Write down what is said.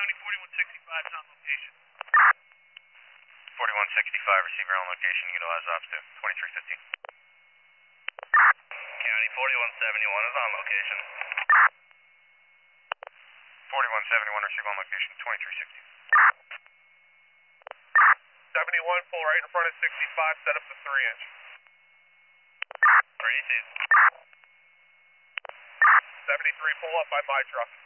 County, 4165 is on location. 4165, receiver on location, utilize ops to 2315. County 4171 is on location. 4171, receive on location, 2360. 71, pull right in front of 65, set up the 3-inch. 3 received. 73, pull up by my truck.